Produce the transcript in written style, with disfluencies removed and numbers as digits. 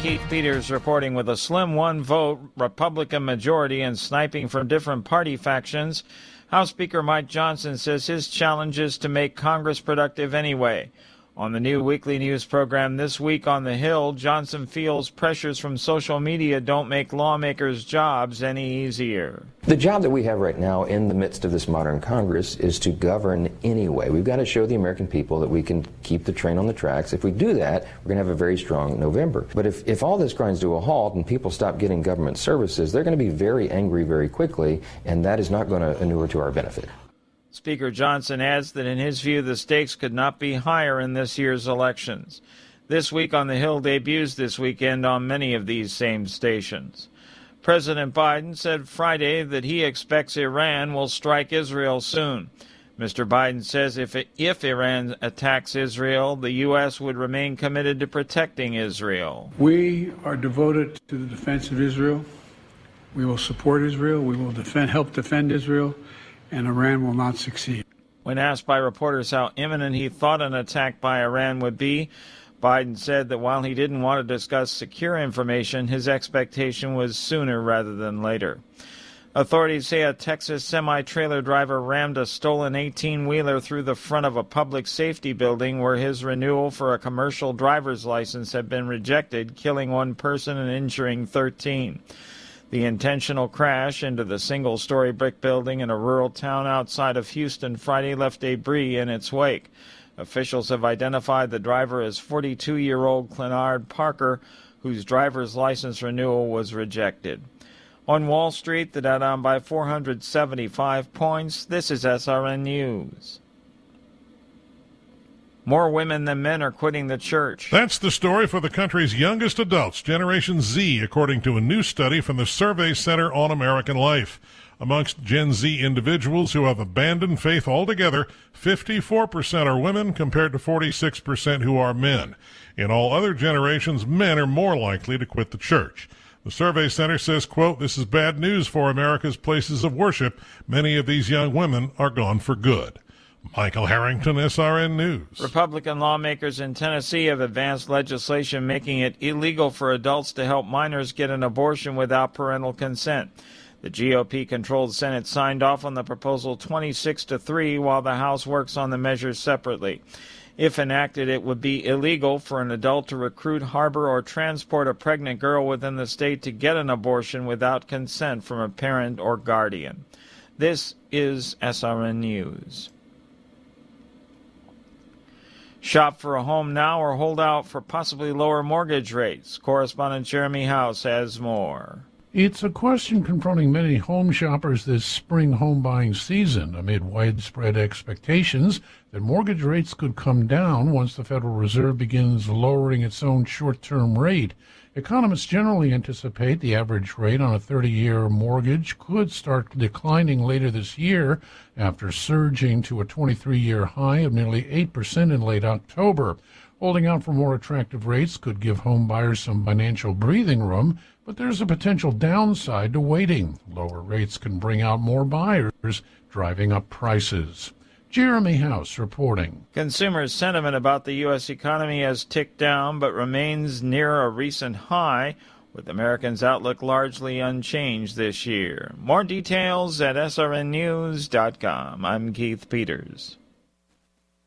Keith Peters reporting. With a slim one-vote Republican majority and sniping from different party factions, House Speaker Mike Johnson says his challenge is to make Congress productive anyway. On the new weekly news program This Week on the Hill, Johnson feels pressures from social media don't make lawmakers' jobs any easier. The job that we have right now in the midst of this modern Congress is to govern anyway. We've got to show the American people that we can keep the train on the tracks. If we do that, we're going to have a very strong November. But if all this grinds to a halt and people stop getting government services, they're going to be very angry very quickly, and that is not going to inure to our benefit. Speaker Johnson adds that in his view the stakes could not be higher in this year's elections. This Week on the Hill debuts this weekend on many of these same stations. President Biden said Friday that he expects Iran will strike Israel soon. Mr. Biden says if Iran attacks Israel, the U.S. would remain committed to protecting Israel. We are devoted to the defense of Israel. We will support Israel. We will help defend Israel. And Iran will not succeed. When asked by reporters how imminent he thought an attack by Iran would be, Biden said that while he didn't want to discuss secure information, his expectation was sooner rather than later. Authorities say a Texas semi-trailer driver rammed a stolen 18-wheeler through the front of a public safety building where his renewal for a commercial driver's license had been rejected, killing one person and injuring 13. The intentional crash into the single-story brick building in a rural town outside of Houston Friday left debris in its wake. Officials have identified the driver as 42-year-old Clenard Parker, whose driver's license renewal was rejected. On Wall Street, the Dow down by 475 points. This is SRN News. More women than men are quitting the church. That's the story for the country's youngest adults, Generation Z, according to a new study from the Survey Center on American Life. Amongst Gen Z individuals who have abandoned faith altogether, 54% are women compared to 46% who are men. In all other generations, men are more likely to quit the church. The Survey Center says, quote, "This is bad news for America's places of worship. Many of these young women are gone for good." Michael Harrington, SRN News. Republican lawmakers in Tennessee have advanced legislation making it illegal for adults to help minors get an abortion without parental consent. The GOP-controlled Senate signed off on the proposal 26-3, while the House works on the measures separately. If enacted, it would be illegal for an adult to recruit, harbor, or transport a pregnant girl within the state to get an abortion without consent from a parent or guardian. This is SRN News. Shop for a home now or hold out for possibly lower mortgage rates. Correspondent Jeremy House has more. It's a question confronting many home shoppers this spring home buying season amid widespread expectations that mortgage rates could come down once the Federal Reserve begins lowering its own short-term rate. Economists generally anticipate the average rate on a 30-year mortgage could start declining later this year after surging to a 23-year high of nearly 8% in late October. Holding out for more attractive rates could give home buyers some financial breathing room, but there's a potential downside to waiting. Lower rates can bring out more buyers, driving up prices. Jeremy House reporting. Consumer sentiment about the U.S. economy has ticked down but remains near a recent high, with Americans' outlook largely unchanged this year. More details at srnnews.com. I'm Keith Peters.